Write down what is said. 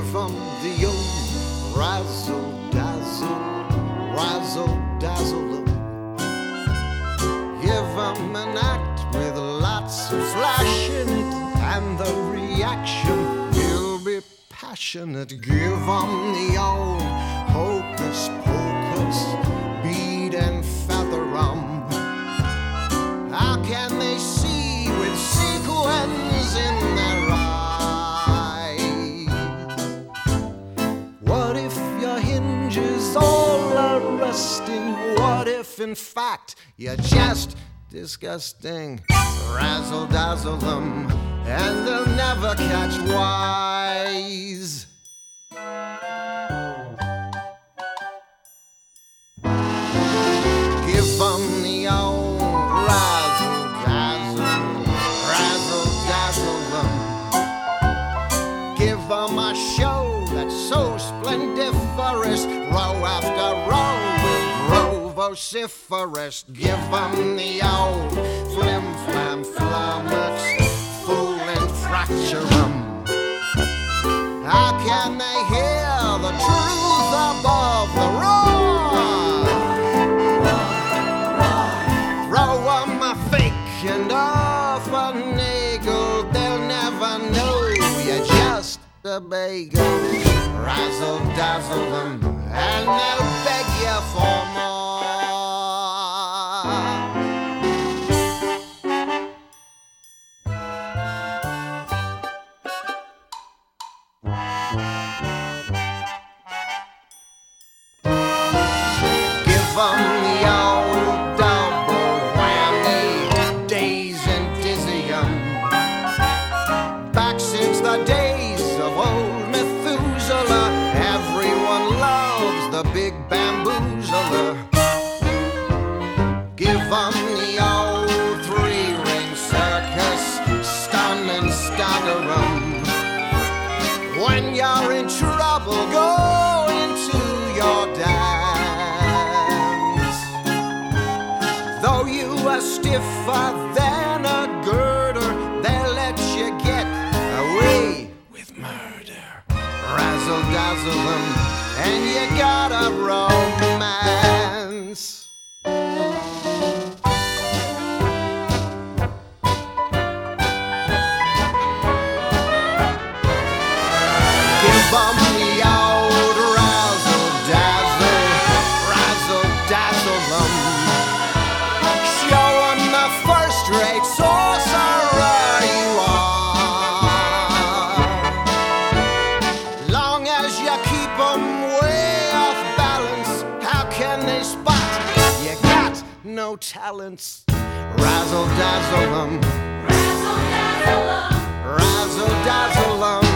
Give 'em the old razzle dazzle, razzle dazzle 'em. Give 'em an act with lots of flash in it, and the reaction will be passionate. Give 'em the old hocus pocus, bead and feather 'em. How can they see with sequins in their eyes? What if your hinges all are rusting? What if in fact you're just disgusting? Razzle dazzle them, and they'll never catch wise. Give 'em the old razzle dazzle, razzle dazzle them. Give 'em a show that's so splendiferous, row after row will grow vociferous. Give 'em the old flim flam flummox, fool and fracture 'em. How can they hear the truth above the roar? Throw 'em a fake and off a nagel, they'll never know you're just a bagel. Razzle dazzle them, and they'll beg you for more. Give 'em the old double whammy, daze and dizzy 'em. Back since the days of old Methuselah, everyone loves the big bamboozler. Give 'em the old three-ring circus, stun and stagger 'em. When you're in trouble, go into your dance. Though you are stiffer than a girder, they'll let you get away with murder. Razzle dazzle them, and you got a romance. Give 'em the old razzle dazzle, razzle dazzle 'em. Show 'em the first-rate sorcerer you are. Long as you keep 'em way off balance, how can they spot you got no talents? Razzle dazzle 'em, Razzle dazzle 'em. razzle dazzle 'em.